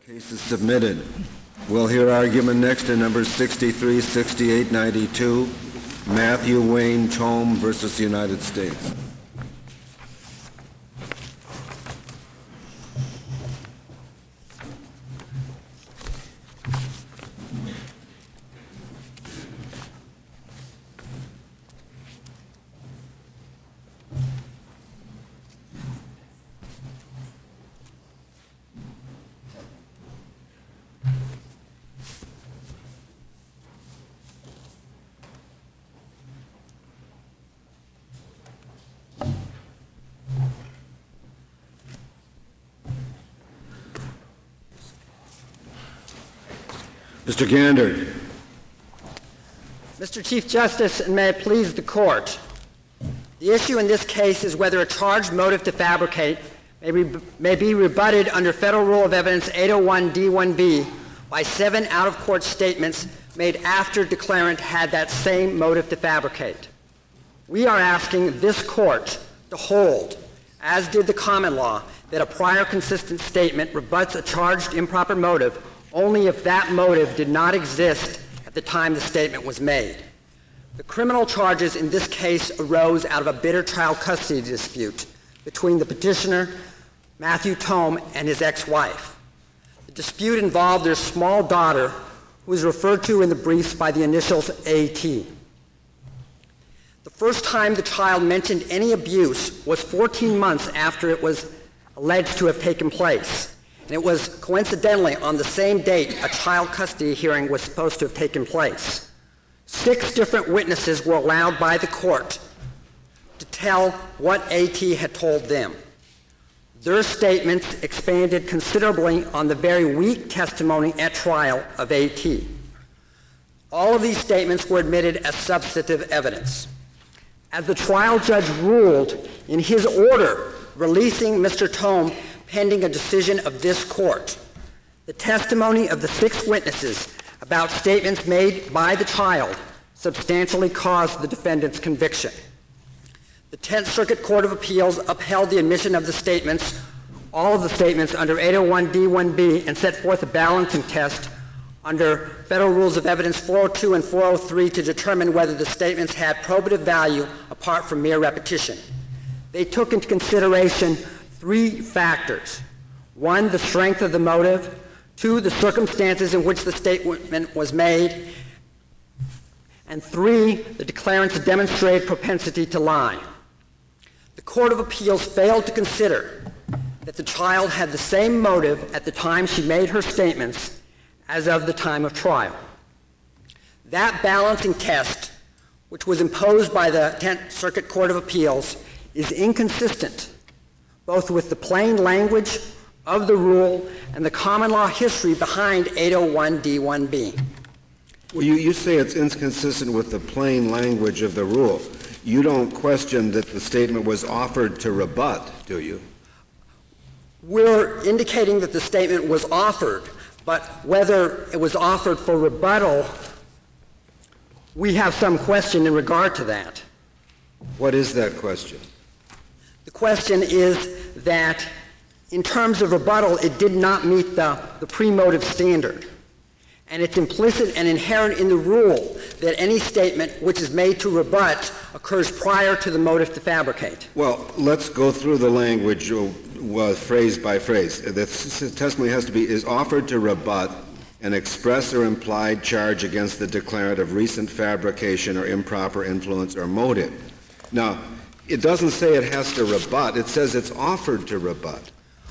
Case is submitted. We'll hear argument next in numbers 63, 68, 92, Matthew Wayne Tome versus the United States. Mr. Gander. Mr. Chief Justice, and may it please the Court, the issue in this case is whether a charged motive to fabricate may be rebutted under Federal Rule of Evidence 801 D1B by 7 out-of-court statements made after declarant had that same motive to fabricate. We are asking this Court to hold, as did the common law, that a prior consistent statement rebuts a charged improper motive only if that motive did not exist at the time the statement was made. The criminal charges in this case arose out of a bitter child custody dispute between the petitioner, Matthew Tome, and his ex-wife. The dispute involved their small daughter, who is referred to in the briefs by the initials AT. The first time the child mentioned any abuse was 14 months after it was alleged to have taken place. And it was coincidentally on the same date a child custody hearing was supposed to have taken place. 6 different witnesses were allowed by the court to tell what AT had told them. Their statements expanded considerably on the very weak testimony at trial of AT. All of these statements were admitted as substantive evidence. As the trial judge ruled in his order releasing Mr. Tome pending a decision of this court, the testimony of the 6 witnesses about statements made by the child substantially caused the defendant's conviction. The 10th Circuit Court of Appeals upheld the admission of the statements, all of the statements, under 801 D1B and set forth a balancing test under Federal Rules of Evidence 402 and 403 to determine whether the statements had probative value apart from mere repetition. They took into consideration 3 factors. 1, the strength of the motive. 2, the circumstances in which the statement was made. And 3, the declarant's demonstrated propensity to lie. The Court of Appeals failed to consider that the child had the same motive at the time she made her statements as of the time of trial. That balancing test, which was imposed by the 10th Circuit Court of Appeals, is inconsistent both with the plain language of the rule and the common law history behind 801 D1B. Well, you say it's inconsistent with the plain language of the rule. You don't question that the statement was offered to rebut, do you? We're indicating that the statement was offered, but whether it was offered for rebuttal, we have some question in regard to that. What is that question? The question is that in terms of rebuttal, it did not meet the pre-motive standard. And it's implicit and inherent in the rule that any statement which is made to rebut occurs prior to the motive to fabricate. Well, let's go through the language phrase by phrase. The testimony has to be, is offered to rebut an express or implied charge against the declarant of recent fabrication or improper influence or motive. Now, it doesn't say it has to rebut. It says it's offered to rebut.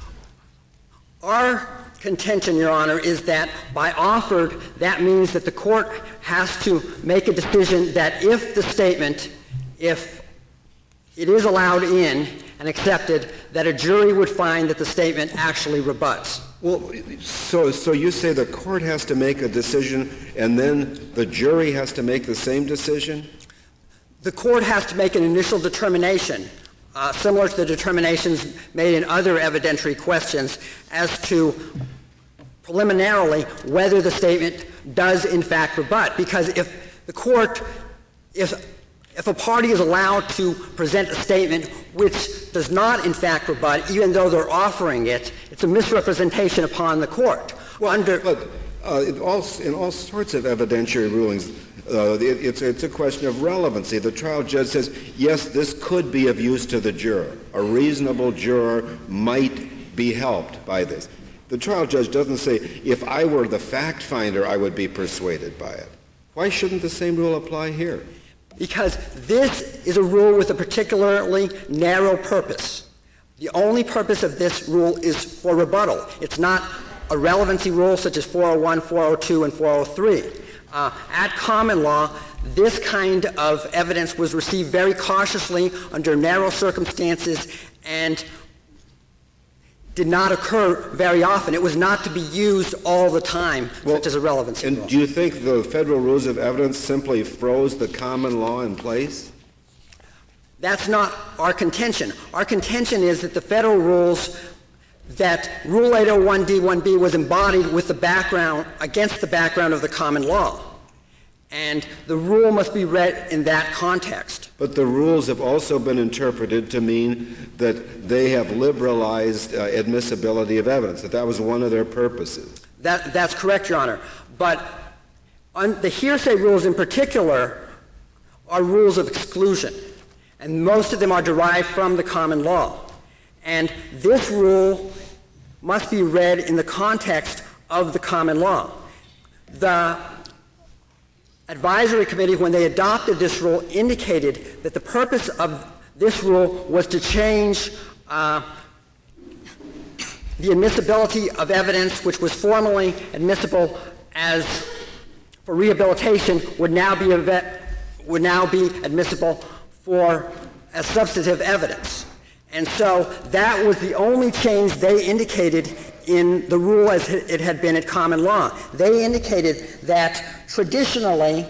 Our contention, Your Honor, is that by offered, that means that the court has to make a decision that if the statement, if it is allowed in and accepted, that a jury would find that the statement actually rebuts. Well, so you say the court has to make a decision and then the jury has to make the same decision? The court has to make an initial determination, similar to the determinations made in other evidentiary questions, as to preliminarily whether the statement does in fact rebut. Because if the court, if a party is allowed to present a statement which does not in fact rebut, even though they're offering it, it's a misrepresentation upon the court. In all sorts of evidentiary rulings, it's a question of relevancy. The trial judge says, yes, this could be of use to the juror. A reasonable juror might be helped by this. The trial judge doesn't say, if I were the fact finder, I would be persuaded by it. Why shouldn't the same rule apply here? Because this is a rule with a particularly narrow purpose. The only purpose of this rule is for rebuttal. It's not a relevancy rule such as 401, 402, and 403. At common law, this kind of evidence was received very cautiously under narrow circumstances and did not occur very often. It was not to be used all the time, such as a relevancy rule. And do you think the federal rules of evidence simply froze the common law in place? That's not our contention. Our contention is that the federal rules, that Rule 801D1B was embodied with the background, against the background of the common law. And the rule must be read in that context. But the rules have also been interpreted to mean that they have liberalized admissibility of evidence, that was one of their purposes. That's correct, Your Honor. But the hearsay rules in particular are rules of exclusion, and most of them are derived from the common law. And this rule must be read in the context of the common law. The advisory committee, when they adopted this rule, indicated that the purpose of this rule was to change the admissibility of evidence which was formerly admissible as for rehabilitation would now be admissible for as substantive evidence. And so that was the only change they indicated in the rule as it had been at common law. They indicated that traditionally,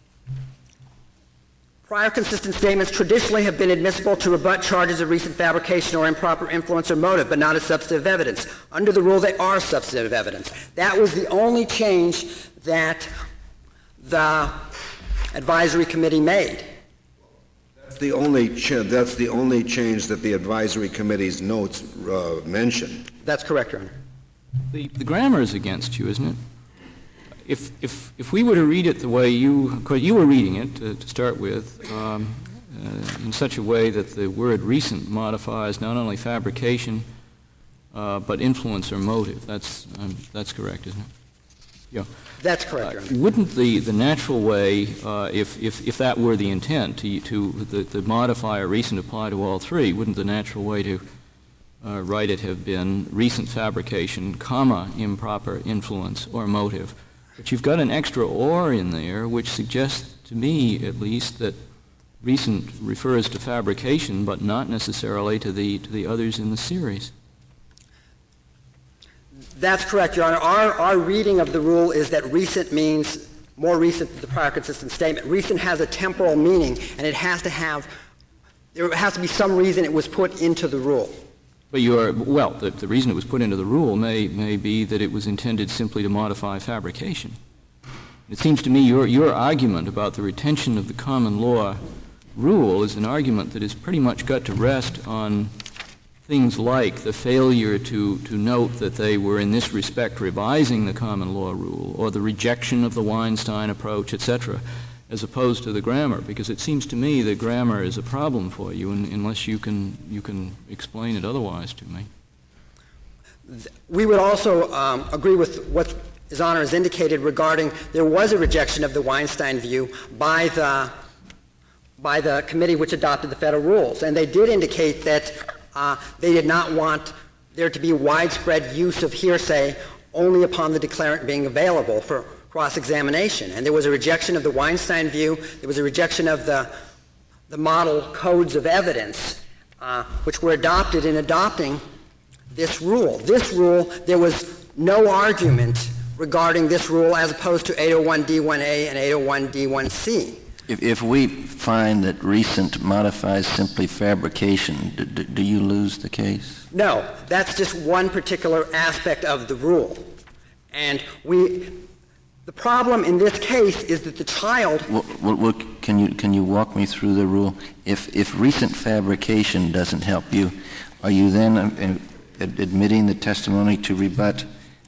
prior consistent statements traditionally have been admissible to rebut charges of recent fabrication or improper influence or motive, but not as substantive evidence. Under the rule, they are substantive evidence. That was the only change that the advisory committee made. That's the only change that the advisory committee's notes mention. That's correct, Your Honor. The grammar is against you, isn't it? If we were to read it the way you were reading it to start with, in such a way that the word recent modifies not only fabrication but influence or motive, that's correct, isn't it? Yeah. That's correct, Your Honor. Wouldn't the natural way, if that were the intent, to modify or recent apply to all three, wouldn't the natural way to write it have been recent fabrication, comma, improper influence or motive? But you've got an extra or in there, which suggests to me, at least, that recent refers to fabrication, but not necessarily to the others in the series. That's correct, Your Honor. Our reading of the rule is that recent means more recent than the prior consistent statement. Recent has a temporal meaning, and there has to be some reason it was put into the rule. But the reason it was put into the rule may be that it was intended simply to modify fabrication. It seems to me your argument about the retention of the common law rule is an argument that has pretty much got to rest on things like the failure to note that they were in this respect revising the common law rule, or the rejection of the Weinstein approach, etc., as opposed to the grammar, because it seems to me that grammar is a problem for you unless you can explain it otherwise to me. We would also agree with what His Honor has indicated regarding there was a rejection of the Weinstein view by the committee which adopted the federal rules, and they did indicate that they did not want there to be widespread use of hearsay only upon the declarant being available for cross-examination. And there was a rejection of the Weinstein view. There was a rejection of the model codes of evidence, which were adopted in adopting this rule. This rule, there was no argument regarding this rule as opposed to 801D1A and 801D1C. If we find that recent modifies simply fabrication, do you lose the case? No, that's just one particular aspect of the rule. And the problem in this case is that the child... Well, can you walk me through the rule? If recent fabrication doesn't help you, are you then admitting the testimony to rebut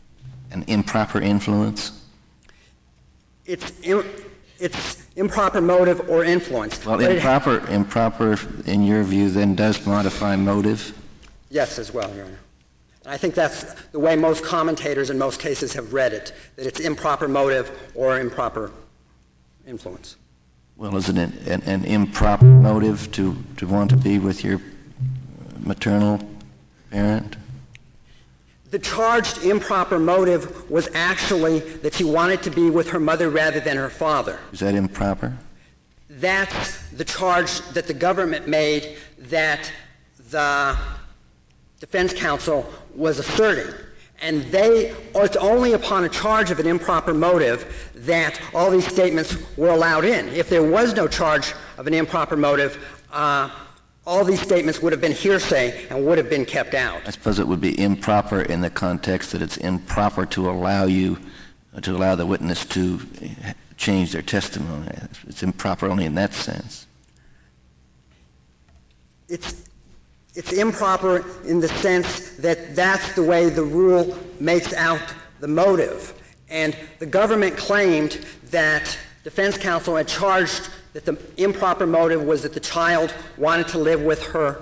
An improper influence? It's improper motive or influence. Well, But improper, in your view, then does modify motive? yes, as well, Your Honor. And I think that's the way most commentators in most cases have read it, that it's improper motive or improper influence. Well, is it an improper motive to want to be with your maternal parent? The charged improper motive was actually that she wanted to be with her mother rather than her father. Is that improper? That's the charge that the government made that the defense counsel was asserting. And it's only upon a charge of an improper motive that all these statements were allowed in. If there was no charge of an improper motive, all these statements would have been hearsay and would have been kept out. I suppose it would be improper in the context that it's improper to allow the witness to change their testimony. It's improper only in that sense. It's improper in the sense that that's the way the rule makes out the motive. And the government claimed that defense counsel had charged that the improper motive was that the child wanted to live with her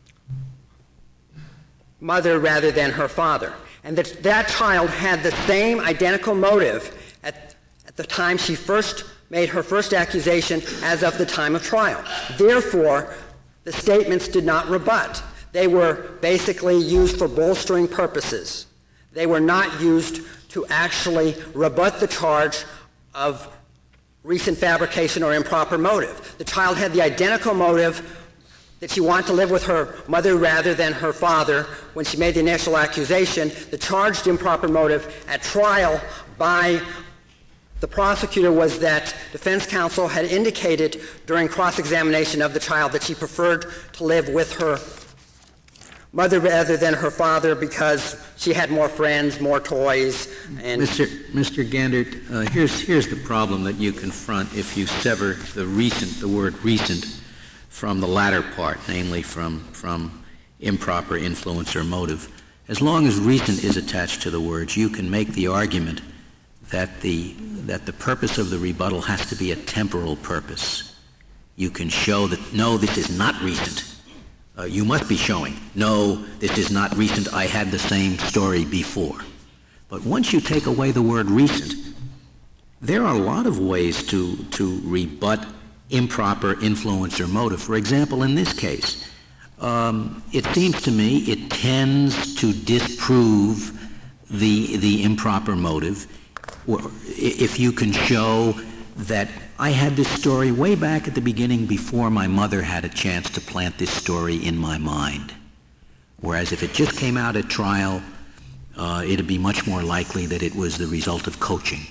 mother rather than her father. And that child had the same identical motive at the time she first made her first accusation as of the time of trial. Therefore, the statements did not rebut. They were basically used for bolstering purposes. They were not used to actually rebut the charge of recent fabrication or improper motive. The child had the identical motive that she wanted to live with her mother rather than her father when she made the initial accusation. The charged improper motive at trial by the prosecutor was that defense counsel had indicated during cross-examination of the child that she preferred to live with her mother rather than her father because she had more friends, more toys, and... Mr. Gandert, here's the problem that you confront if you sever the word recent from the latter part, namely from improper influence or motive. As long as recent is attached to the words, you can make the argument that the purpose of the rebuttal has to be a temporal purpose. You can show that, no, this is not recent. You must be showing, no, this is not recent, I had the same story before. But once you take away the word recent, there are a lot of ways to rebut improper influence or motive. For example, in this case, it seems to me it tends to disprove the improper motive if you can show that I had this story way back at the beginning before my mother had a chance to plant this story in my mind. Whereas if it just came out at trial, it'd be much more likely that it was the result of coaching.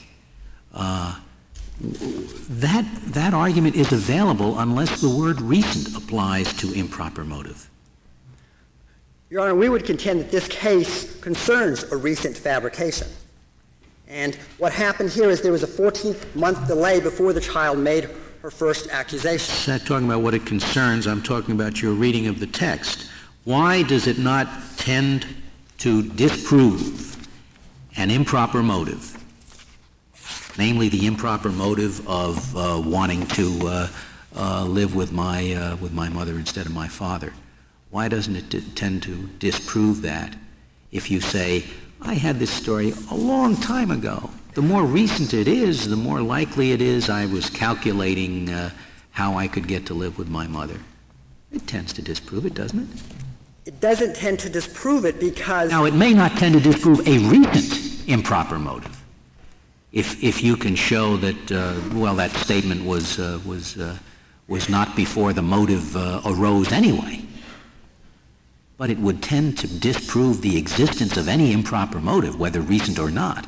That argument is available unless the word recent applies to improper motive. Your Honor, we would contend that this case concerns a recent fabrication. And what happened here is there was a 14-month delay before the child made her first accusation. I'm not talking about what it concerns. I'm talking about your reading of the text. Why does it not tend to disprove an improper motive, namely the improper motive of wanting to live with my mother instead of my father? Why doesn't it tend to disprove that if you say, I had this story a long time ago. The more recent it is, the more likely it is I was calculating how I could get to live with my mother. It tends to disprove it, doesn't it? It doesn't tend to disprove it because... Now, it may not tend to disprove a recent improper motive. If you can show that, that statement was not before the motive arose anyway. But it would tend to disprove the existence of any improper motive, whether recent or not.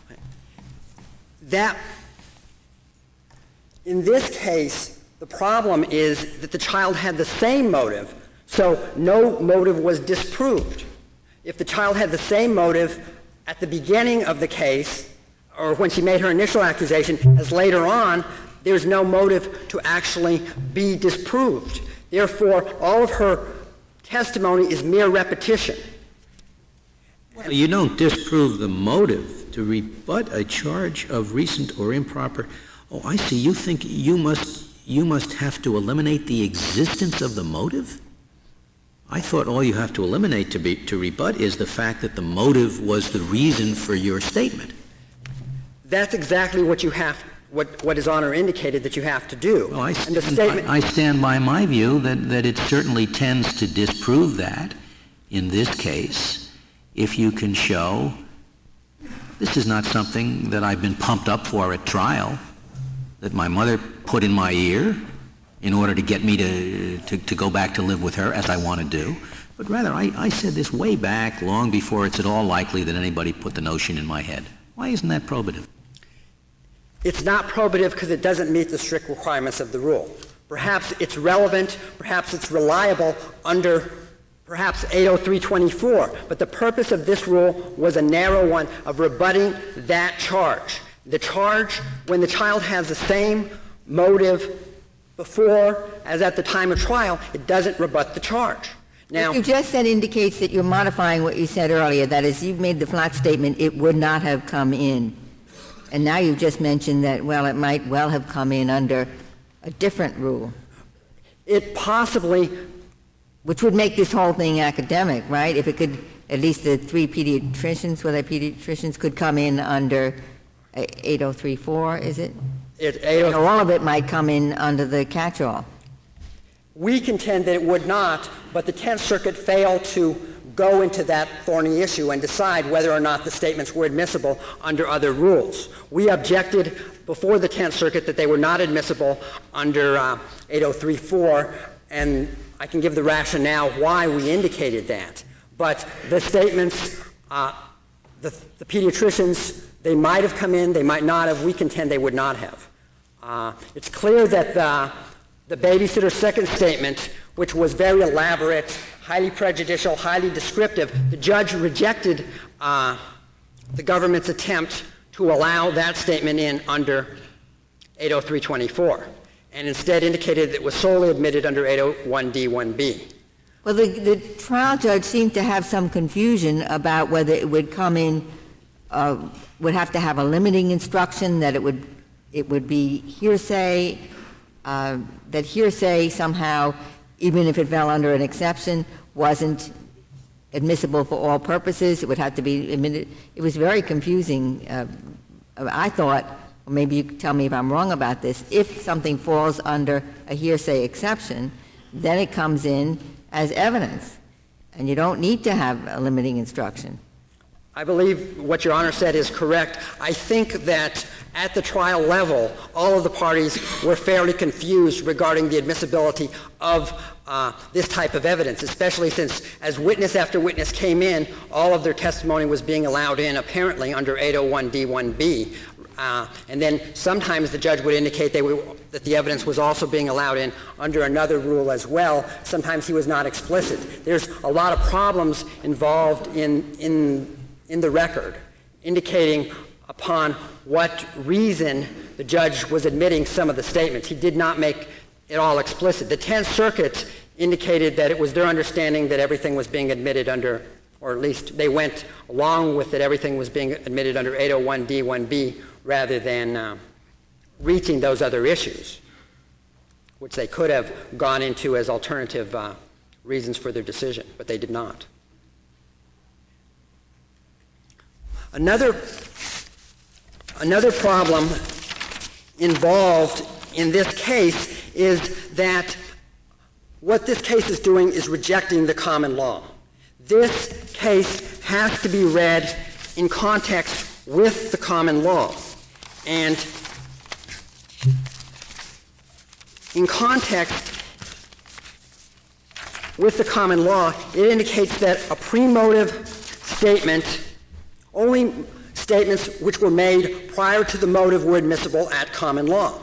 In this case, the problem is that the child had the same motive, so no motive was disproved. If the child had the same motive at the beginning of the case, or when she made her initial accusation, as later on, there's no motive to actually be disproved. Therefore, all of her testimony is mere repetition. Well, you don't disprove the motive to rebut a charge of recent or improper. Oh, I see. You think you must have to eliminate the existence of the motive? I thought all you have to eliminate to rebut is the fact that the motive was the reason for your statement. That's exactly what you have, what His Honor indicated that you have to do. Well, I I stand by my view that it certainly tends to disprove that in this case if you can show this is not something that I've been pumped up for at trial, that my mother put in my ear in order to get me to go back to live with her as I want to do. But rather, I said this way back, long before it's at all likely that anybody put the notion in my head. Why isn't that probative? It's not probative because it doesn't meet the strict requirements of the rule. Perhaps it's relevant, perhaps it's reliable under perhaps 80324, but the purpose of this rule was a narrow one of rebutting that charge. The charge, when the child has the same motive before as at the time of trial, it doesn't rebut the charge. Now, what you just said indicates that you're modifying what you said earlier. That is, you've made the flat statement, it would not have come in. And now you've just mentioned that, well, it might well have come in under a different rule. It possibly... Which would make this whole thing academic, right? If it could, at least the three pediatricians, whether pediatricians could come in under 8034, is it? Or all of it might come in under the catch-all. We contend that it would not, but the 10th Circuit failed to go into that thorny issue and decide whether or not the statements were admissible under other rules. We objected before the 10th Circuit that they were not admissible under 8034, and I can give the rationale why we indicated that. But the statements, the pediatricians, they might have come in, they might not have. We contend they would not have. It's clear that the babysitter's second statement, which was very elaborate, highly prejudicial, highly descriptive, the judge rejected the government's attempt to allow that statement in under 80324, and instead indicated that it was solely admitted under 801D1B. Well, the trial judge seemed to have some confusion about whether it would come in, would have to have a limiting instruction, that it would be hearsay, that hearsay somehow, even if it fell under an exception, wasn't admissible for all purposes. It would have to be admitted. It was very confusing. I thought, or maybe you can tell me if I'm wrong about this, if something falls under a hearsay exception, then it comes in as evidence, and you don't need to have a limiting instruction. I believe what Your Honor said is correct. I think that at the trial level, all of the parties were fairly confused regarding the admissibility of this type of evidence, especially since as witness after witness came in, all of their testimony was being allowed in apparently under 801D1B. And then sometimes the judge would indicate that the evidence was also being allowed in under another rule as well. Sometimes he was not explicit. There's a lot of problems involved in the record, indicating upon what reason the judge was admitting some of the statements. He did not make it all explicit. The 10th Circuit indicated that it was their understanding that everything was being admitted under, or at least they went along with that everything was being admitted under 801D1B rather than reaching those other issues, which they could have gone into as alternative reasons for their decision, but they did not. Another problem involved in this case is that what this case is doing is rejecting the common law. This case has to be read in context with the common law. And in context with the common law, it indicates that a premotive statement, only statements which were made prior to the motive were admissible at common law.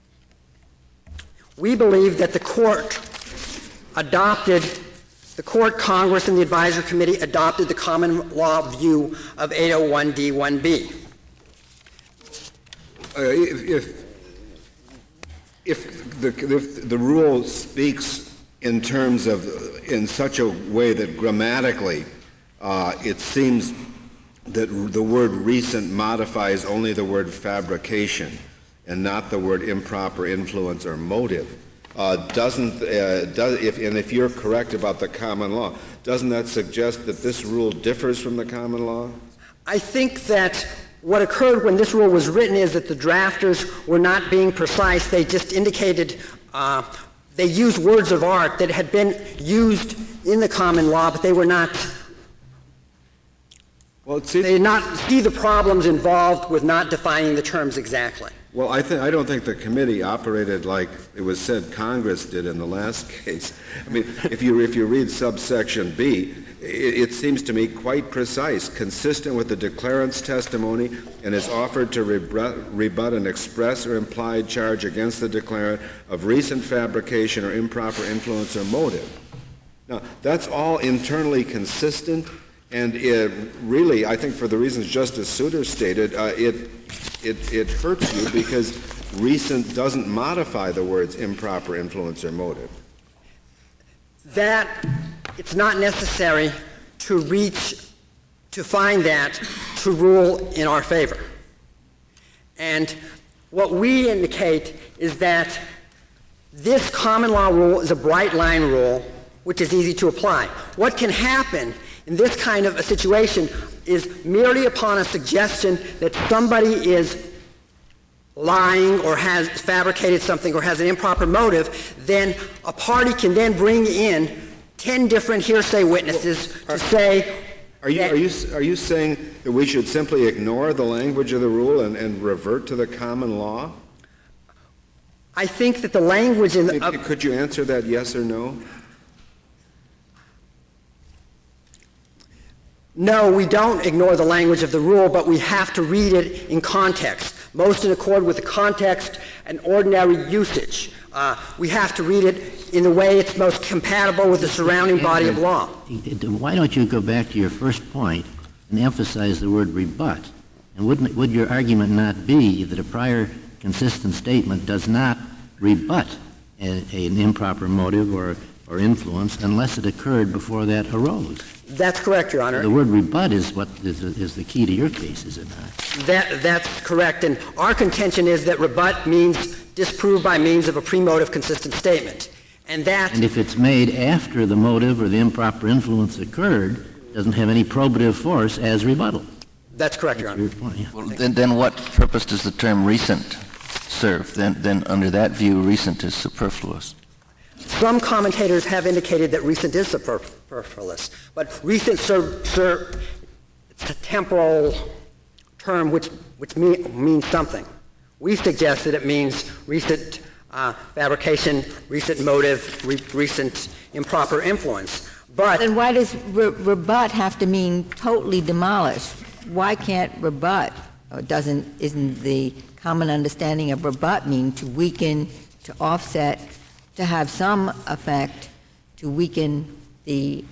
We believe that the court, Congress, and the Advisory Committee adopted the common law view of 801D1B. If the rule speaks in terms of, in such a way that grammatically it seems that the word recent modifies only the word fabrication and not the word improper influence or motive, if you're correct about the common law, doesn't that suggest that this rule differs from the common law? I think that what occurred when this rule was written is that the drafters were not being precise. They just indicated, they used words of art that had been used in the common law, but they were not, they did not see the problems involved with not defining the terms exactly. Well, I don't think the committee operated like it was said Congress did in the last case. I mean, if you read subsection B, it seems to me quite precise, consistent with the declarant's testimony, and is offered to rebut an express or implied charge against the declarant of recent fabrication or improper influence or motive. Now, that's all internally consistent, and it really, I think for the reasons Justice Souter stated, it hurts you because recent doesn't modify the words improper influence or motive. That it's not necessary to find that to rule in our favor. And what we indicate is that this common law rule is a bright line rule which is easy to apply. What can happen in this kind of a situation is merely upon a suggestion that somebody is lying or has fabricated something or has an improper motive, then a party can then bring in 10 different hearsay witnesses to say... Are you saying that we should simply ignore the language of the rule and revert to the common law? I think that the language in the... Could you answer that yes or no? No, we don't ignore the language of the rule, but we have to read it in context, most in accord with the context and ordinary usage. We have to read it in the way it's most compatible with the surrounding body of law. Why don't you go back to your first point and emphasize the word rebut? And would your argument not be that a prior consistent statement does not rebut an improper motive or influence unless it occurred before that arose? That's correct, Your Honor. The word rebut is what is the key to your case, is it not? That's correct. And our contention is that rebut means disprove by means of a pre-motive consistent statement. And if it's made after the motive or the improper influence occurred, it doesn't have any probative force as rebuttal. That's correct, Your Honor. Your point, yeah. Well, then what purpose does the term recent serve? Then under that view, recent is superfluous. Some commentators have indicated that recent is superfluous, but recent it's a temporal term which means something. We suggest that it means recent fabrication, recent motive, recent improper influence. But then why does rebut have to mean totally demolish? Why can't rebut, or isn't the common understanding of rebut mean to weaken, to offset, to have some effect, to weaken the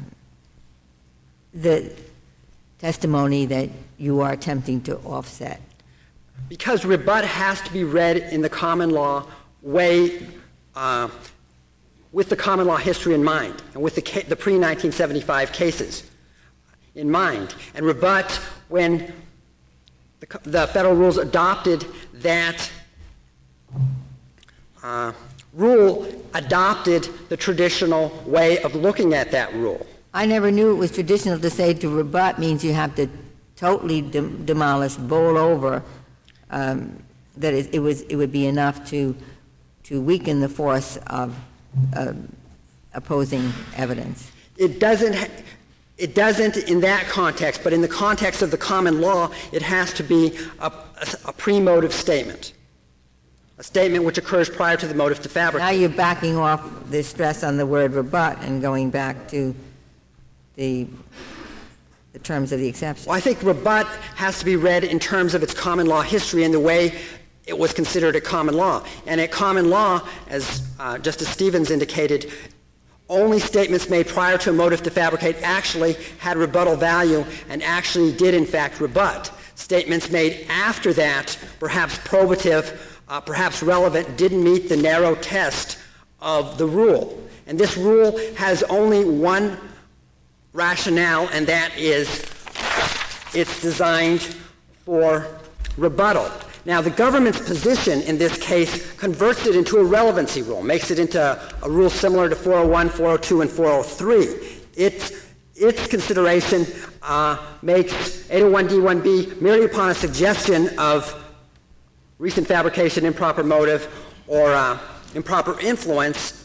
testimony that you are attempting to offset? Because rebut has to be read in the common law way, with the common law history in mind, and with the pre-1975 cases in mind. And rebut, when the federal rules adopted that rule, adopted the traditional way of looking at that rule. I never knew it was traditional to say to rebut means you have to totally demolish, bowl over, that it would be enough to weaken the force of opposing evidence. It doesn't in that context, but in the context of the common law, it has to be a pre-motive statement. A statement which occurs prior to the motive to fabricate. Now you're backing off the stress on the word rebut and going back to the terms of the exception. Well, I think rebut has to be read in terms of its common law history and the way it was considered a common law. And at common law, as Justice Stevens indicated, only statements made prior to a motive to fabricate actually had rebuttal value and actually did in fact rebut. Statements made after that, perhaps probative, perhaps relevant, didn't meet the narrow test of the rule. And this rule has only one rationale, and that is it's designed for rebuttal. Now, the government's position in this case converts it into a relevancy rule, makes it into a rule similar to 401, 402, and 403. Its consideration makes 801D1B merely upon a suggestion of recent fabrication, improper motive, or improper influence.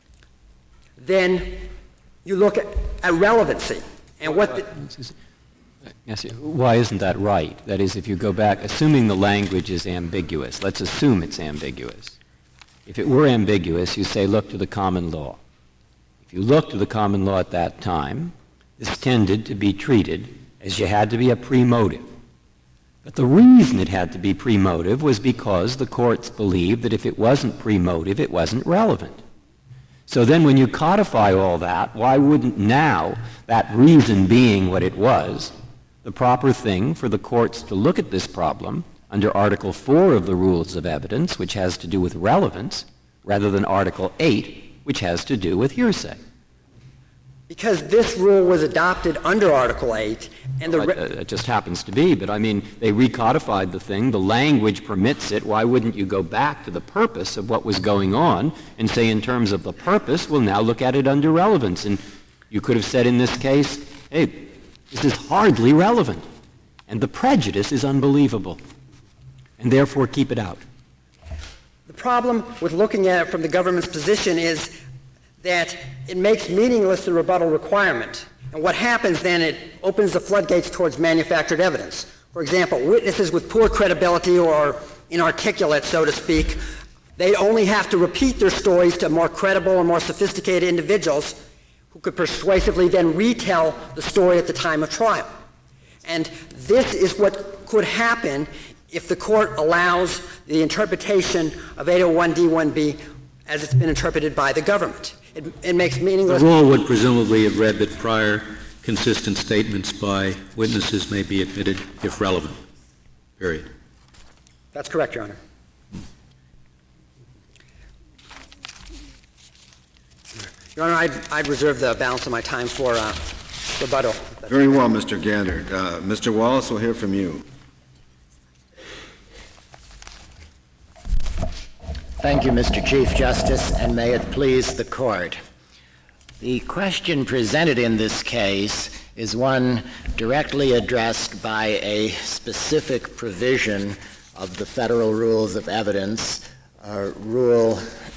Then you look at relevancy. And what Yes, why isn't that right? That is, if you go back, assuming the language is ambiguous, let's assume it's ambiguous. If it were ambiguous, you say, look to the common law. If you look to the common law at that time, this tended to be treated as you had to be a pre-motive. But the reason it had to be pre-motive was because the courts believed that if it wasn't pre-motive, it wasn't relevant. So then when you codify all that, why wouldn't now, that reason being what it was, the proper thing for the courts to look at this problem under Article 4 of the Rules of Evidence, which has to do with relevance, rather than Article 8, which has to do with hearsay? Because this rule was adopted under Article 8, and it just happens to be, but I mean, they recodified the thing, the language permits it, why wouldn't you go back to the purpose of what was going on and say in terms of the purpose, we'll now look at it under relevance? And you could have said in this case, hey, this is hardly relevant, and the prejudice is unbelievable, and therefore keep it out. The problem with looking at it from the government's position is that it makes meaningless the rebuttal requirement. And what happens then, it opens the floodgates towards manufactured evidence. For example, witnesses with poor credibility or inarticulate, so to speak, they only have to repeat their stories to more credible or more sophisticated individuals who could persuasively then retell the story at the time of trial. And this is what could happen if the court allows the interpretation of 801D1B as it's been interpreted by the government. It makes meaningless. The rule would presumably have read that prior consistent statements by witnesses may be admitted if relevant. Period. That's correct, Your Honor. Your Honor, I'd reserve the balance of my time for rebuttal. Very well, Mr. Gander. Mr. Wallace, we'll hear from you. Thank you, Mr. Chief Justice, and may it please the Court. The question presented in this case is one directly addressed by a specific provision of the Federal Rules of Evidence, Rule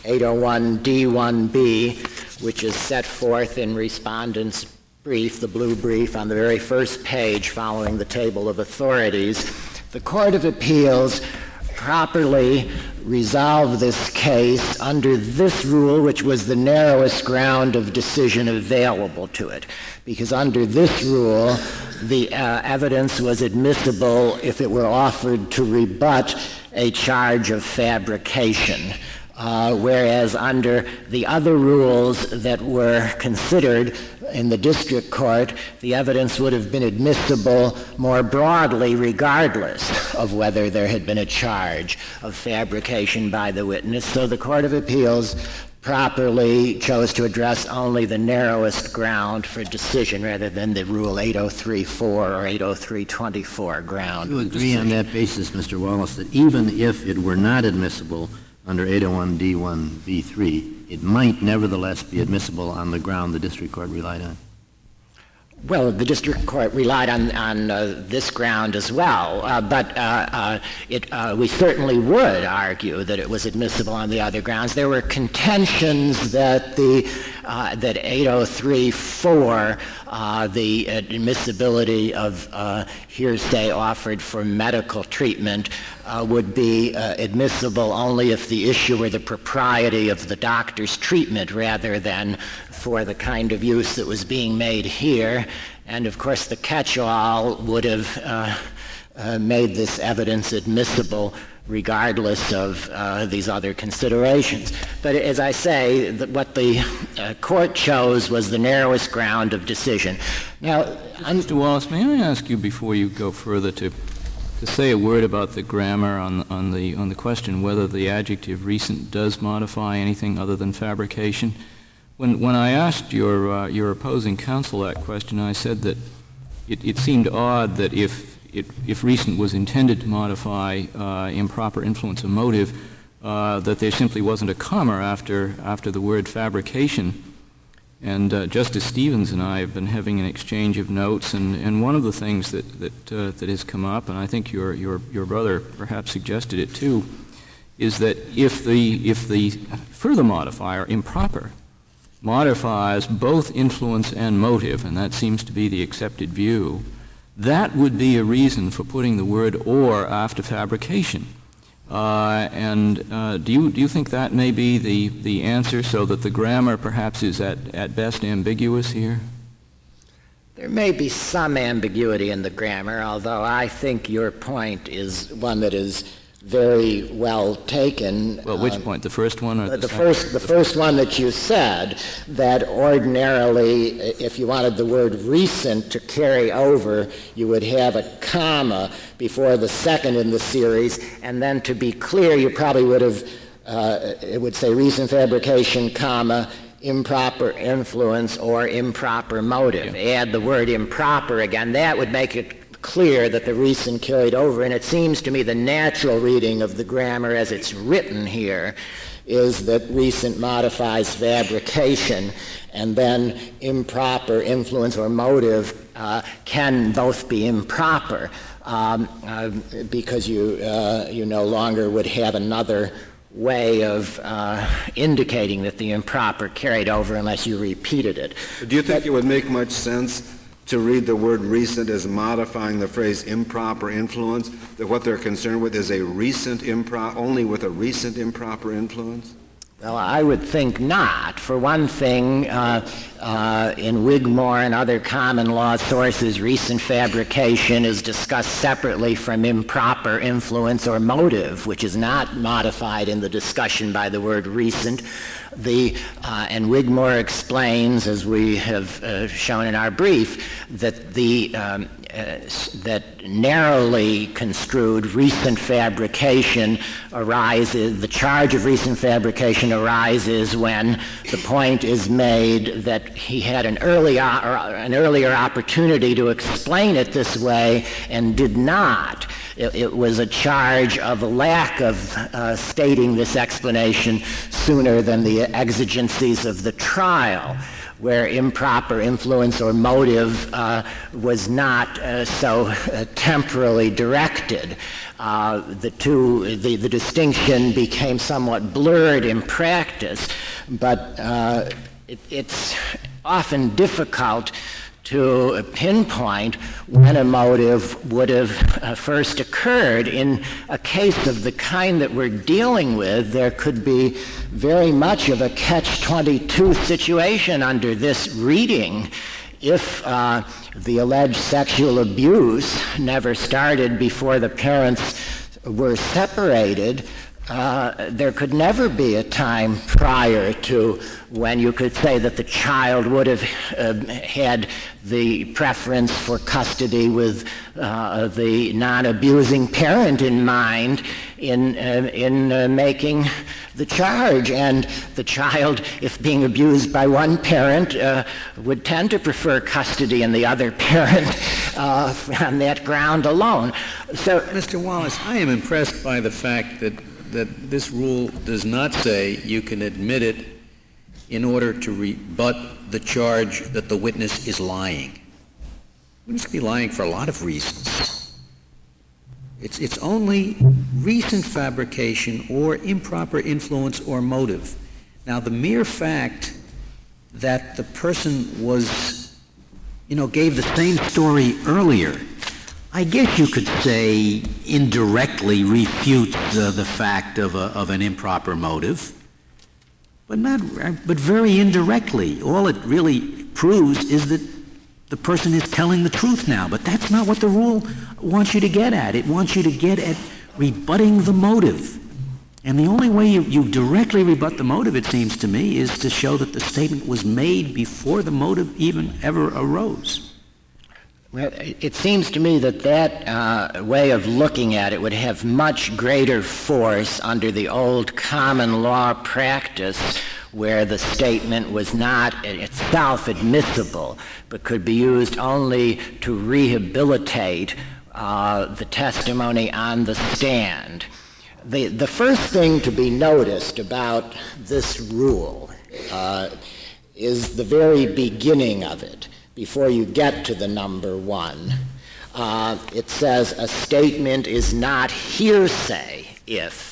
801D1B, which is set forth in Respondent's brief, the blue brief, on the very first page following the table of authorities. The Court of Appeals properly resolve this case under this rule, which was the narrowest ground of decision available to it. Because under this rule, the evidence was admissible if it were offered to rebut a charge of fabrication. Whereas under the other rules that were considered in the district court, the evidence would have been admissible more broadly regardless of whether there had been a charge of fabrication by the witness. So the Court of Appeals properly chose to address only the narrowest ground for decision rather than the Rule 803.4 or 803.24 ground. Do you agree on that basis, Mr. Wallace, that even if it were not admissible under 801D1B3, it might nevertheless be admissible on the ground the district court relied on? Well, the district court relied on this ground as well, but we certainly would argue that it was admissible on the other grounds. There were contentions that that 803.4, the admissibility of hearsay offered for medical treatment, would be admissible only if the issue were the propriety of the doctor's treatment rather than for the kind of use that was being made here. And, of course, the catch-all would have made this evidence admissible regardless of these other considerations. But as I say, what the court chose was the narrowest ground of decision. Now, Mr. Wallace, may I ask you before you go further to say a word about the grammar on the question whether the adjective recent does modify anything other than fabrication? When I asked your opposing counsel that question, I said that it seemed odd that if recent was intended to modify improper influence of motive, that there simply wasn't a comma after the word fabrication. And Justice Stevens and I have been having an exchange of notes, and one of the things that has come up, and I think your brother perhaps suggested it too, is that if the further modifier, improper, modifies both influence and motive, and that seems to be the accepted view, that would be a reason for putting the word or after fabrication. Do you think that may be the answer, so that the grammar perhaps is at best ambiguous here? There may be some ambiguity in the grammar, although I think your point is one that is very well taken. Well, which point? The first one or the first one that you said, that ordinarily, if you wanted the word recent to carry over, you would have a comma before the second in the series, and then to be clear, you probably would have, it would say recent fabrication, comma, improper influence or improper motive. Yeah. Add the word improper again. That would make it clear that the recent carried over, and it seems to me the natural reading of the grammar as it's written here is that recent modifies fabrication, and then improper influence or motive can both be improper because you no longer would have another way of indicating that the improper carried over unless you repeated it. Do you think it would make much sense to read the word recent as modifying the phrase improper influence, that what they're concerned with is only with a recent improper influence? Well, I would think not. For one thing, in Wigmore and other common law sources, recent fabrication is discussed separately from improper influence or motive, which is not modified in the discussion by the word recent. And Wigmore explains, as we have shown in our brief, that that narrowly construed recent fabrication arises, the charge of recent fabrication arises when the point is made that he had an earlier opportunity to explain it this way and did not. It was a charge of a lack of stating this explanation sooner than the exigencies of the trial, where improper influence or motive was not so temporally directed. The distinction became somewhat blurred in practice, but it's often difficult to pinpoint when a motive would have first occurred. In a case of the kind that we're dealing with, there could be very much of a catch-22 situation under this reading. If the alleged sexual abuse never started before the parents were separated, there could never be a time prior to when you could say that the child would have had the preference for custody with the non-abusing parent in mind in making the charge. And the child, if being abused by one parent, would tend to prefer custody in the other parent on that ground alone. So, Mr. Wallace, I am impressed by the fact that this rule does not say you can admit it in order to rebut the charge that the witness is lying. Witness could be lying for a lot of reasons. It's only recent fabrication or improper influence or motive. Now, the mere fact that the person was, gave the same story earlier, I guess you could say indirectly refutes the fact of an improper motive, but very indirectly. All it really proves is that the person is telling the truth now, but that's not what the rule wants you to get at. It wants you to get at rebutting the motive. And the only way you directly rebut the motive, it seems to me, is to show that the statement was made before the motive even ever arose. Well, it seems to me that way of looking at it would have much greater force under the old common law practice where the statement was not itself admissible, but could be used only to rehabilitate the testimony on the stand. The first thing to be noticed about this rule is the very beginning of it, before you get to the number 1. It says a statement is not hearsay if.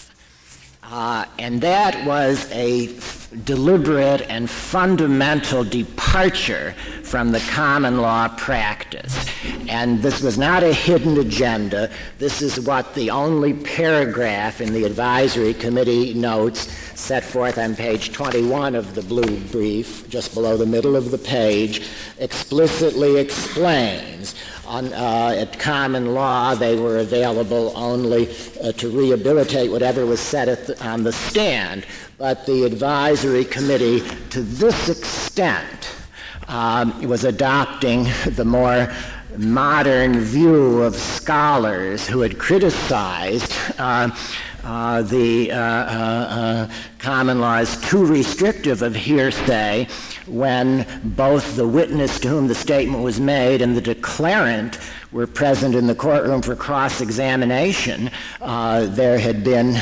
And that was a deliberate and fundamental departure from the common law practice. And this was not a hidden agenda. This is what the only paragraph in the advisory committee notes set forth on page 21 of the blue brief, just below the middle of the page, explicitly explains. At common law, they were available only to rehabilitate whatever was said on the stand. But the advisory committee, to this extent, was adopting the more modern view of scholars who had criticized the common law as too restrictive of hearsay when both the witness to whom the statement was made and the declarant were present in the courtroom for cross-examination. There had been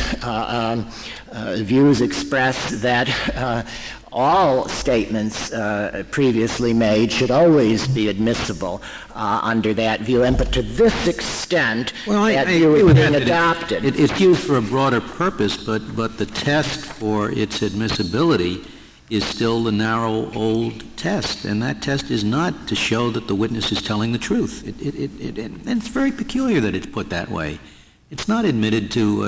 views expressed that all statements previously made should always be admissible under that view. But to this extent, that view is being adopted. It's used for a broader purpose, but the test for its admissibility is still the narrow old test, and that test is not to show that the witness is telling the truth. And it's very peculiar that it's put that way. It's not admitted to,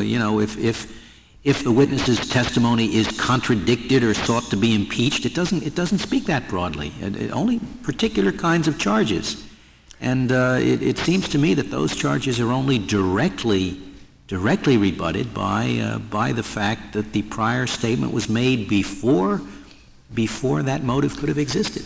if the witness's testimony is contradicted or sought to be impeached, it doesn't speak that broadly. Only particular kinds of charges. And it seems to me that those charges are only directly rebutted by the fact that the prior statement was made before that motive could have existed.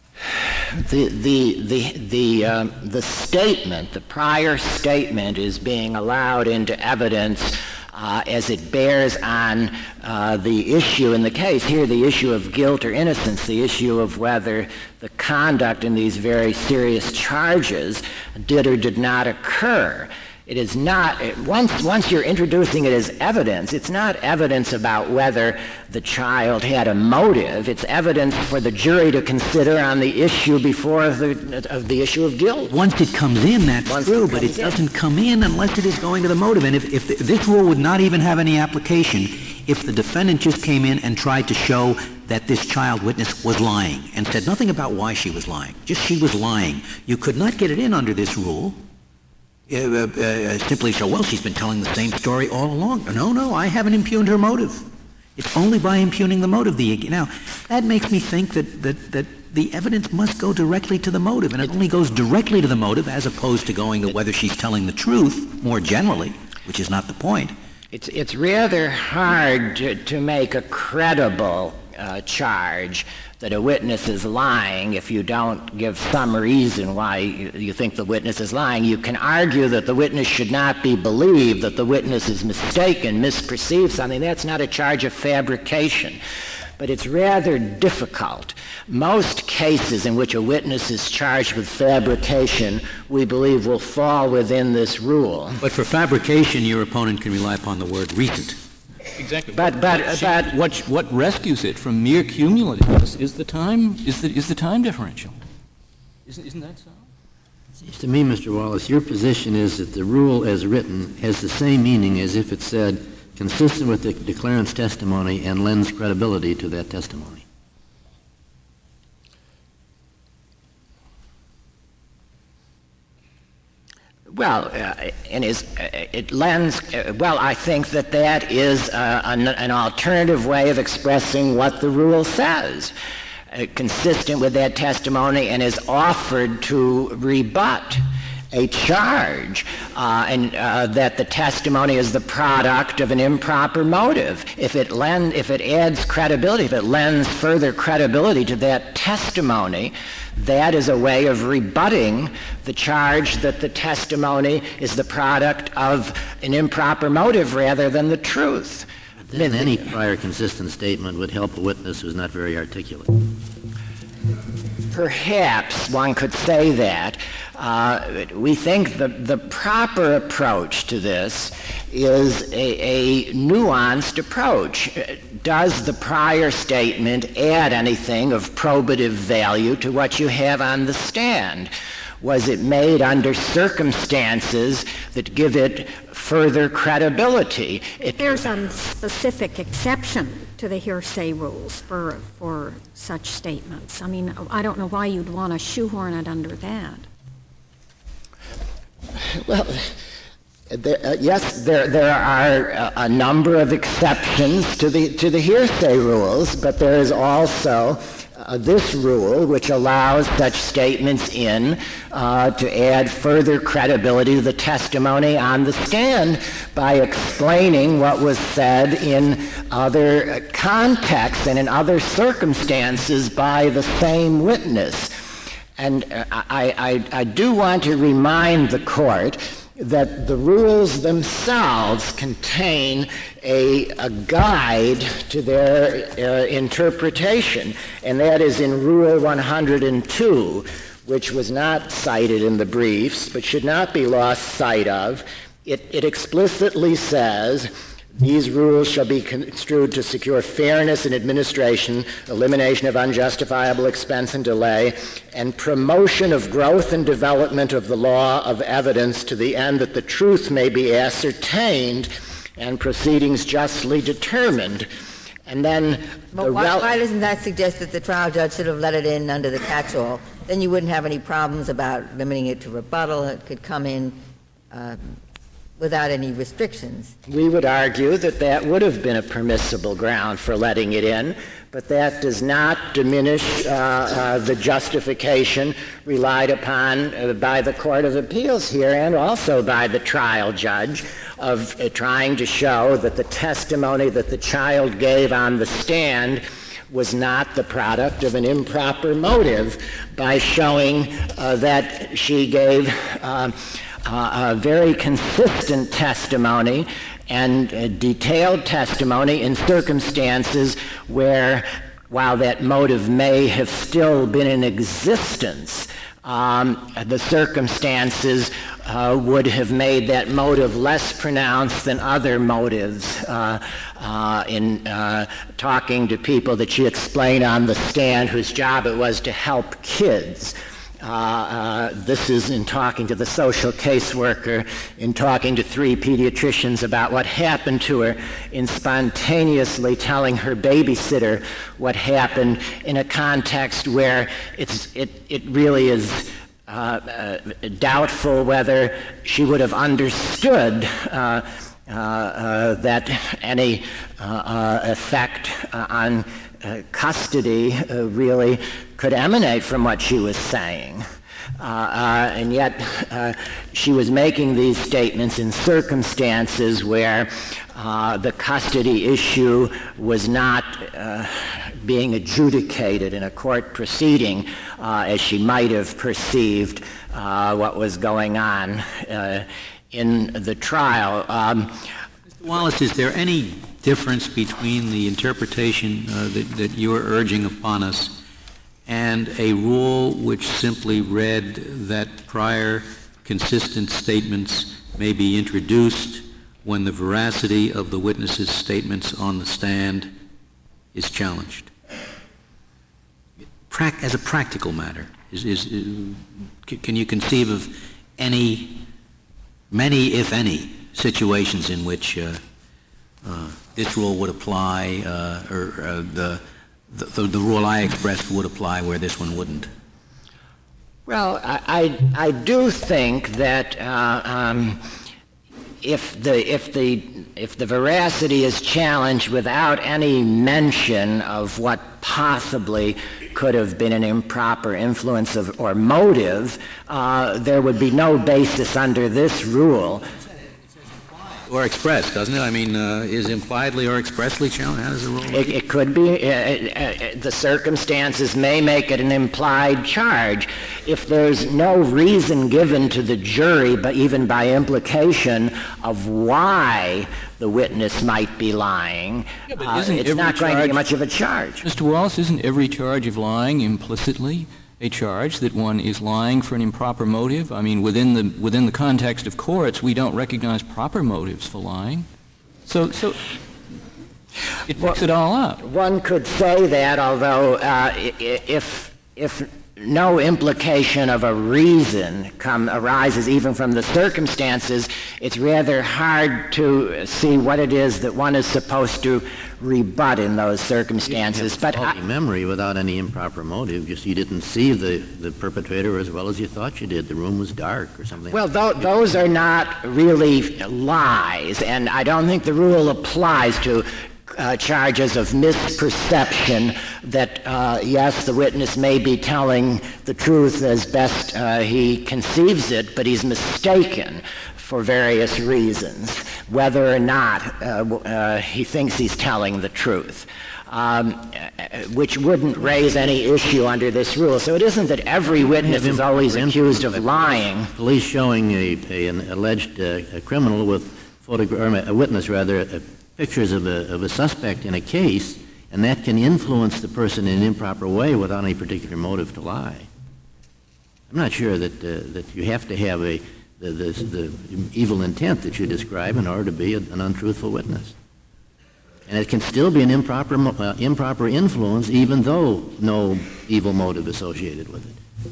The statement, the prior statement, is being allowed into evidence as it bears on the issue in the case here, the issue of guilt or innocence, the issue of whether the conduct in these very serious charges did or did not occur. It is not, once you're introducing it as evidence, it's not evidence about whether the child had a motive. It's evidence for the jury to consider on the issue before the issue of guilt. Once it comes in, that's true, but it doesn't come in unless it is going to the motive. And if this rule would not even have any application if the defendant just came in and tried to show that this child witness was lying and said nothing about why she was lying, just she was lying. You could not get it in under this rule. Simply show, well, she's been telling the same story all along. No, I haven't impugned her motive. It's only by impugning the motive. Now, that makes me think that the evidence must go directly to the motive, and it only goes directly to the motive as opposed to going to whether she's telling the truth more generally, which is not the point. It's rather hard to make a credible charge that a witness is lying if you don't give some reason why you think the witness is lying. You can argue that the witness should not be believed, that the witness is mistaken, misperceived something. That's not a charge of fabrication. But it's rather difficult. Most cases in which a witness is charged with fabrication, we believe, will fall within this rule. But for fabrication, your opponent can rely upon the word recent. Exactly. But what rescues it from mere cumulativeness is the time differential. Isn't that so? It seems to me, Mr. Wallace, your position is that the rule as written has the same meaning as if it said consistent with the declarant's testimony and lends credibility to that testimony. Well, it lends. I think that is an alternative way of expressing what the rule says, consistent with that testimony, and is offered to rebut a charge, and that the testimony is the product of an improper motive. If it adds credibility, if it lends further credibility to that testimony, that is a way of rebutting the charge that the testimony is the product of an improper motive rather than the truth. Then any prior consistent statement would help a witness who's not very articulate. Perhaps one could say that. We think the proper approach to this is a nuanced approach. Does the prior statement add anything of probative value to what you have on the stand? Was it made under circumstances that give it further credibility? There's a specific exception to the hearsay rules for such statements. I mean, I don't know why you'd want to shoehorn it under that. Well, yes, there are a number of exceptions to the hearsay rules, but there is also this rule which allows such statements in to add further credibility to the testimony on the stand by explaining what was said in other contexts and in other circumstances by the same witness. And I do want to remind the court that the rules themselves contain a guide to their interpretation, and that is in Rule 102, which was not cited in the briefs but should not be lost sight of. It explicitly says, these rules shall be construed to secure fairness in administration, elimination of unjustifiable expense and delay, and promotion of growth and development of the law of evidence to the end that the truth may be ascertained and proceedings justly determined. And then why doesn't that suggest that the trial judge should have let it in under the catch-all? Then you wouldn't have any problems about limiting it to rebuttal. It could come in without any restrictions. We would argue that that would have been a permissible ground for letting it in, but that does not diminish the justification relied upon by the Court of Appeals here and also by the trial judge of trying to show that the testimony that the child gave on the stand was not the product of an improper motive by showing that she gave a very consistent testimony and detailed testimony in circumstances where, while that motive may have still been in existence, the circumstances would have made that motive less pronounced than other motives in talking to people that she explained on the stand whose job it was to help kids. This is in talking to the social caseworker, in talking to 3 pediatricians about what happened to her, in spontaneously telling her babysitter what happened in a context where it really is doubtful whether she would have understood that any effect on custody really could emanate from what she was saying. And yet she was making these statements in circumstances where the custody issue was not being adjudicated in a court proceeding as she might have perceived what was going on in the trial. Mr. Wallace, is there any difference between the interpretation that you're urging upon us and a rule which simply read that prior consistent statements may be introduced when the veracity of the witness's statements on the stand is challenged? As a practical matter, can you conceive of many, if any, situations in which this rule would apply, or the rule I expressed would apply where this one wouldn't? Well, I do think that if the veracity is challenged without any mention of what possibly could have been an improper influence or motive, there would be no basis under this rule. or expressed, doesn't it? I mean, is impliedly or expressly challenged? How does the rule work? It could be. The circumstances may make it an implied charge. If there's no reason given to the jury, but even by implication, of why the witness might be lying, it's not going to be much of a charge. Mr. Wallace, isn't every charge of lying implicitly a charge that one is lying for an improper motive? I mean, within the context of courts, we don't recognize proper motives for lying. So it picks it all up. One could say that, although if no implication of a reason arises even from the circumstances, it's rather hard to see what it is that one is supposed to rebut in those circumstances. But memory without any improper motive, just you didn't see the perpetrator as well as you thought you did. The room was dark or something. Well, those are not really lies, and I don't think the rule applies to charges of misperception that, yes, the witness may be telling the truth as best he conceives it, but he's mistaken for various reasons, whether or not he thinks he's telling the truth, which wouldn't raise any issue under this rule. So it isn't that every witness is always accused of lying. Police showing an alleged criminal with a witness rather, pictures of a suspect in a case, and that can influence the person in an improper way without any particular motive to lie. I'm not sure that you have to have the evil intent that you describe in order to be an untruthful witness. And it can still be an improper influence even though no evil motive associated with it.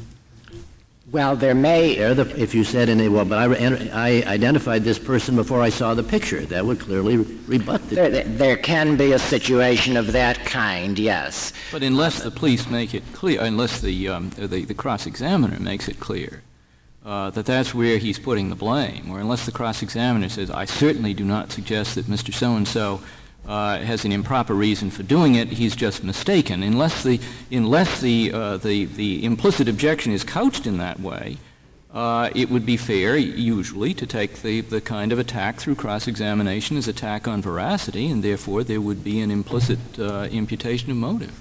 Well, there may... If you said, but I identified this person before I saw the picture, that would clearly rebut the... There can be a situation of that kind, yes. But unless the police make it clear, unless the cross-examiner makes it clear that that's where he's putting the blame, or unless the cross-examiner says, I certainly do not suggest that Mr. So-and-so has an improper reason for doing it, he's just mistaken. Unless the implicit objection is couched in that way, it would be fair, usually, to take the kind of attack through cross-examination as attack on veracity, and therefore there would be an implicit imputation of motive.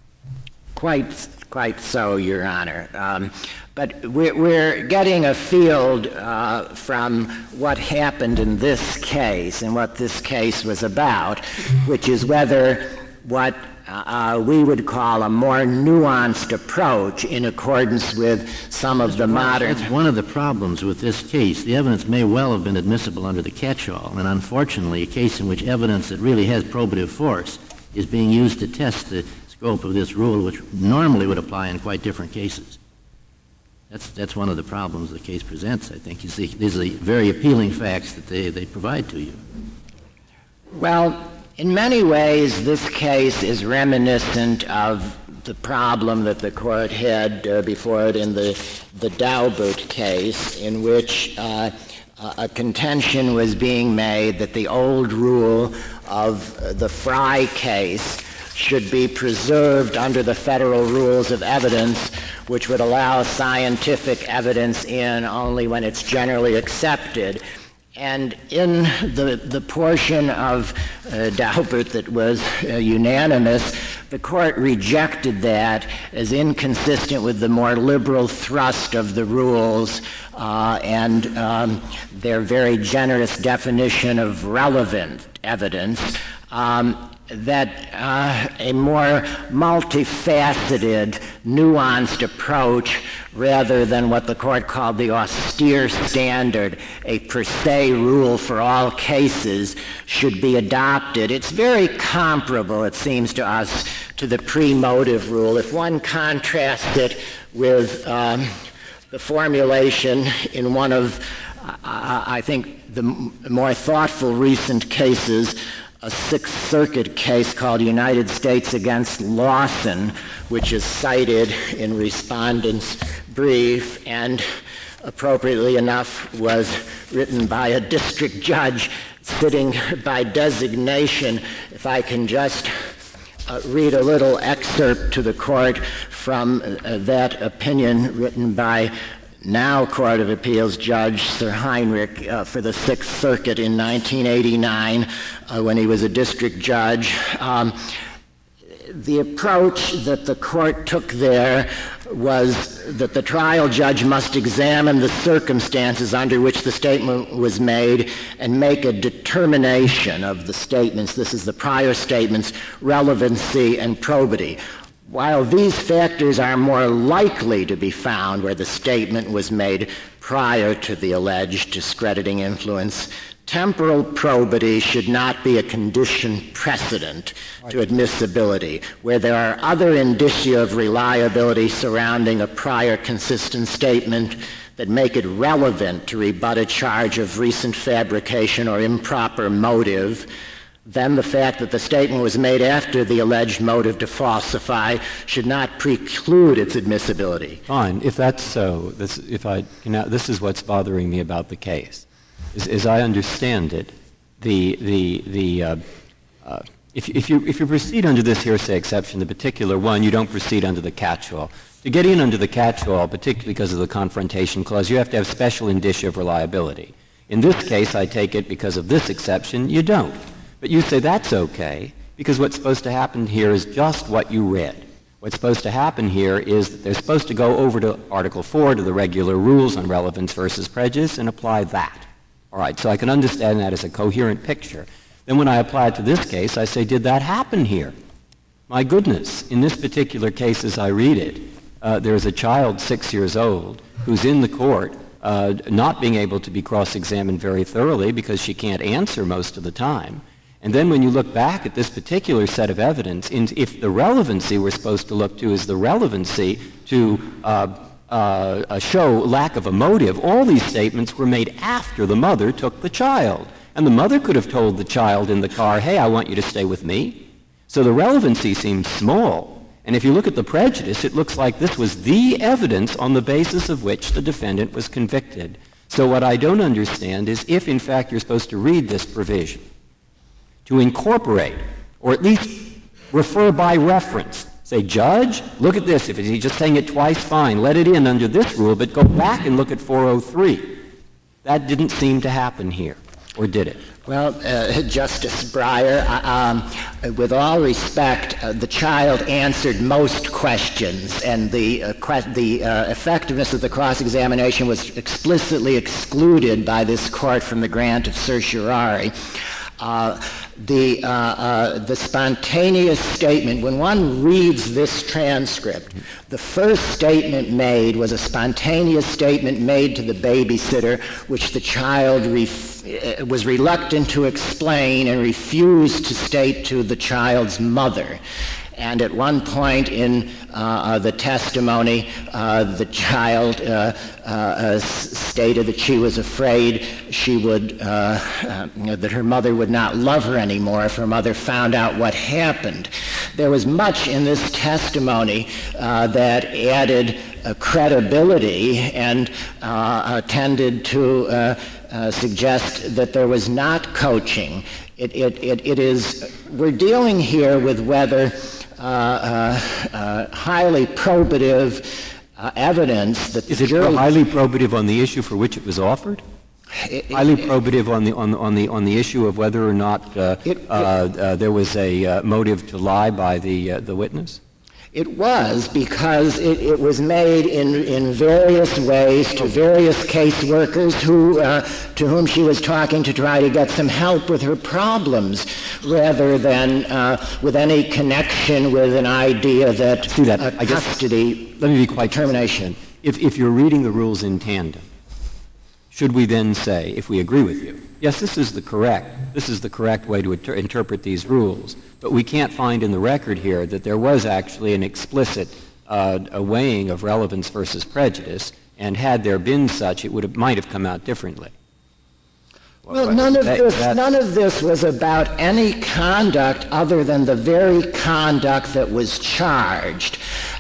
Quite so, Your Honor. But we're getting afield from what happened in this case and what this case was about, which is whether what we would call a more nuanced approach in accordance with some of the modern... That's one of the problems with this case. The evidence may well have been admissible under the catch-all, and unfortunately a case in which evidence that really has probative force is being used to test the scope of this rule, which normally would apply in quite different cases. That's one of the problems the case presents, I think. These are the very appealing facts that they provide to you. Well, in many ways, this case is reminiscent of the problem that the court had before it in the Daubert case, in which a contention was being made that the old rule of the Fry case should be preserved under the federal rules of evidence, which would allow scientific evidence in only when it's generally accepted. And in the portion of Daubert that was unanimous, the court rejected that as inconsistent with the more liberal thrust of the rules and their very generous definition of relevant evidence. That a more multifaceted, nuanced approach, rather than what the court called the austere standard, a per se rule for all cases, should be adopted. It's very comparable, it seems to us, to the pre-motive rule. If one contrasts it with the formulation in one of, I think, the more thoughtful recent cases, a Sixth Circuit case called United States against Lawson, which is cited in respondent's brief and appropriately enough was written by a district judge sitting by designation. If I can just read a little excerpt to the court from that opinion written by now Court of Appeals Judge Sir Heinrich for the Sixth Circuit in 1989 when he was a district judge. The approach that the court took there was that the trial judge must examine the circumstances under which the statement was made and make a determination of the statements. This is the prior statements' relevancy and probity. While these factors are more likely to be found where the statement was made prior to the alleged discrediting influence, temporal probity should not be a condition precedent to admissibility. Where there are other indicia of reliability surrounding a prior consistent statement that make it relevant to rebut a charge of recent fabrication or improper motive, then the fact that the statement was made after the alleged motive to falsify should not preclude its admissibility. Fine. If that's so, this is what's bothering me about the case. As I understand it, if you proceed under this hearsay exception, the particular one, you don't proceed under the catch-all. To get in under the catch-all, particularly because of the Confrontation Clause, you have to have special indicia of reliability. In this case, I take it because of this exception, you don't. But you say that's okay, because what's supposed to happen here is just what you read. What's supposed to happen here is that they're supposed to go over to Article 4, to the regular rules on relevance versus prejudice, and apply that. All right, so I can understand that as a coherent picture. Then when I apply it to this case, I say, did that happen here? My goodness, in this particular case as I read it, there is a child 6 years old who's in the court not being able to be cross-examined very thoroughly because she can't answer most of the time. And then when you look back at this particular set of evidence, if the relevancy we're supposed to look to is the relevancy to show lack of a motive, all these statements were made after the mother took the child. And the mother could have told the child in the car, hey, I want you to stay with me. So the relevancy seems small. And if you look at the prejudice, it looks like this was the evidence on the basis of which the defendant was convicted. So what I don't understand is if, in fact, you're supposed to read this provision to incorporate, or at least refer by reference, say, Judge, look at this. If he's just saying it twice, fine. Let it in under this rule, but go back and look at 403. That didn't seem to happen here, or did it? Well, Justice Breyer, with all respect, the child answered most questions, and the effectiveness of the cross-examination was explicitly excluded by this court from the grant of certiorari. The spontaneous statement, when one reads this transcript, the first statement made was a spontaneous statement made to the babysitter, which the child was reluctant to explain and refused to state to the child's mother. And at one point in the testimony, the child stated that she was afraid she would, that her mother would not love her anymore if her mother found out what happened. There was much in this testimony that added credibility and tended to suggest that there was not coaching. We're dealing here with whether highly probative evidence that the jury... Is it highly probative on the issue for which it was offered? Highly probative on the issue of whether or not there was a motive to lie by the witness? It was, because it was made in various ways to various caseworkers to whom she was talking to try to get some help with her problems, rather than with any connection with an idea that custody... Let me be quite termination. If you're reading the rules in tandem, should we then say, if we agree with you, yes, this is the correct way to interpret these rules, but we can't find in the record here that there was actually an explicit weighing of relevance versus prejudice, and had there been such, it might have come out differently. Well, none of this was about any conduct other than the very conduct that was charged.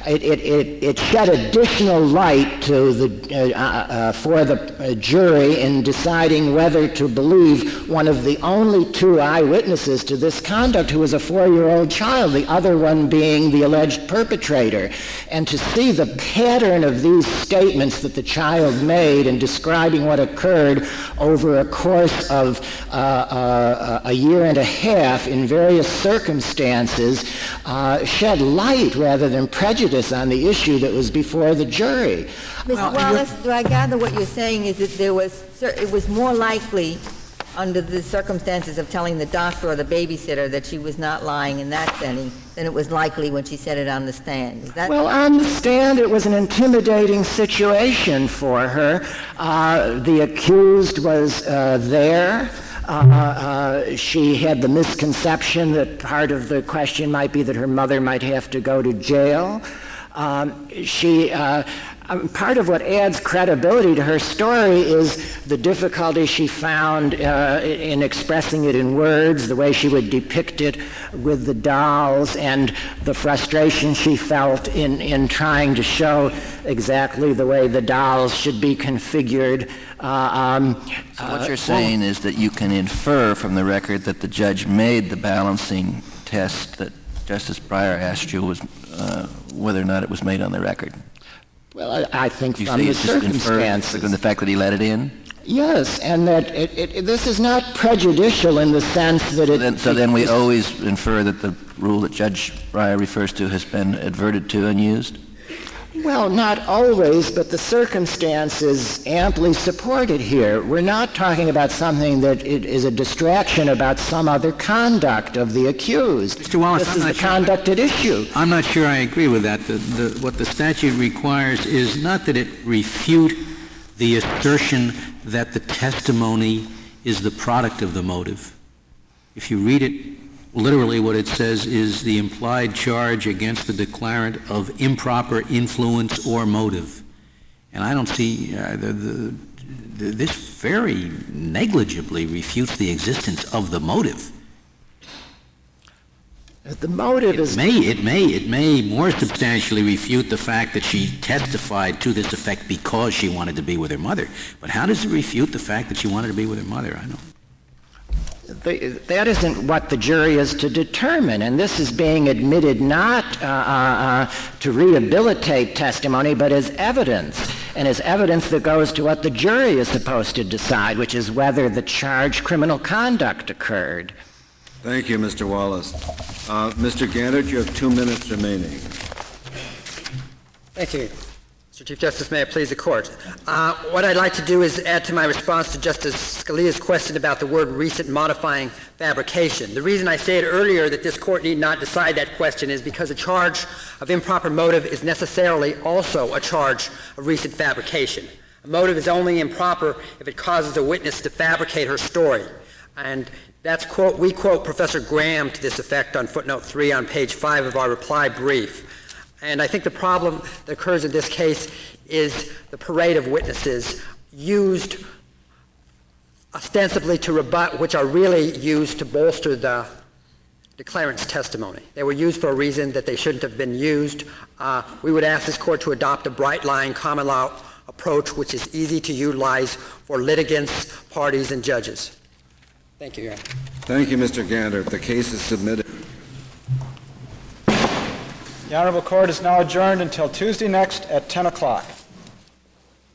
it shed additional light to for the jury in deciding whether to believe one of the only two eyewitnesses to this conduct, who was a 4-year-old child, the other one being the alleged perpetrator. And to see the pattern of these statements that the child made in describing what occurred over a course of a year and a half in various circumstances shed light rather than prejudice on the issue that was before the jury. Mr. Wallace, do I gather what you're saying is that it was more likely under the circumstances of telling the doctor or the babysitter that she was not lying in that setting than it was likely when she said it on the stand? Is that well, on the stand, it was an intimidating situation for her. The accused was there. She had the misconception that part of the question might be that her mother might have to go to jail. Part of what adds credibility to her story is the difficulty she found in expressing it in words, the way she would depict it with the dolls, and the frustration she felt in trying to show exactly the way the dolls should be configured. So what you're saying is that you can infer from the record that the judge made the balancing test that Justice Breyer asked you was whether or not it was made on the record. Well, I think you from the circumstances. From the fact that he let it in? Yes, and that this is not prejudicial in the sense that it... So then we always infer that the rule that Judge Breyer refers to has been adverted to and used? Well, not always, but the circumstances amply support it here. We're not talking about something that is a distraction about some other conduct of the accused. Mr. Wallace, this is the conduct at issue. I'm not sure I agree with that. What the statute requires is not that it refute the assertion that the testimony is the product of the motive. If you read it, literally what it says is the implied charge against the declarant of improper influence or motive. And I don't see this very negligibly refutes the existence of the motive. The motive is... It may more substantially refute the fact that she testified to this effect because she wanted to be with her mother. But how does it refute the fact that she wanted to be with her mother? I don't. That isn't what the jury is to determine, and this is being admitted not to rehabilitate testimony, but as evidence, and as evidence that goes to what the jury is supposed to decide, which is whether the charged criminal conduct occurred. Thank you, Mr. Wallace. Mr. Gannett, you have 2 minutes remaining. Thank you. Mr. Chief Justice, may it please the Court. What I'd like to do is add to my response to Justice Scalia's question about the word recent modifying fabrication. The reason I stated earlier that this Court need not decide that question is because a charge of improper motive is necessarily also a charge of recent fabrication. A motive is only improper if it causes a witness to fabricate her story. And we quote Professor Graham to this effect on footnote 3 on page 5 of our reply brief. And I think the problem that occurs in this case is the parade of witnesses used ostensibly to rebut, which are really used to bolster the declarant's testimony. They were used for a reason that they shouldn't have been used. We would ask this Court to adopt a bright-line common law approach which is easy to utilize for litigants, parties, and judges. Thank you, Your Honor. Thank you, Mr. Gander. The case is submitted. The Honorable Court is now adjourned until Tuesday next at 10 o'clock.